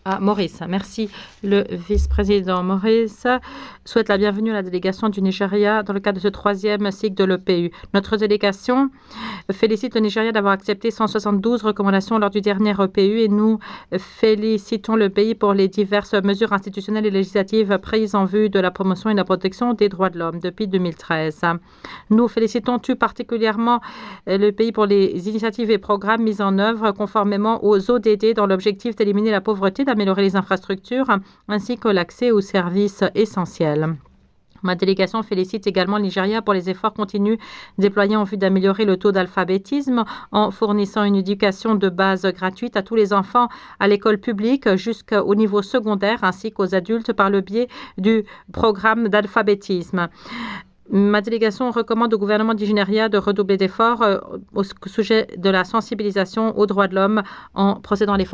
Maurice. Merci. Le vice-président Maurice souhaite la bienvenue à la délégation du Nigeria dans le cadre de ce 3e cycle de l'EPU. Notre délégation félicite le Nigeria d'avoir accepté 172 recommandations lors du dernier EPU et nous félicitons le pays pour les diverses mesures institutionnelles et législatives prises en vue de la promotion et de la protection des droits de l'homme depuis 2013. Nous félicitons tout particulièrement le pays pour les initiatives et programmes mis en œuvre conformément aux ODD dans l'objectif d'éliminer la pauvreté, d'améliorer les infrastructures ainsi que l'accès aux services essentiels. Ma délégation félicite également le Nigeria pour les efforts continus déployés en vue d'améliorer le taux d'alphabétisme en fournissant une éducation de base gratuite à tous les enfants à l'école publique jusqu'au niveau secondaire ainsi qu'aux adultes par le biais du programme d'alphabétisme. Ma délégation recommande au gouvernement du Nigeria de redoubler d'efforts au sujet de la sensibilisation aux droits de l'homme en procédant à l'effort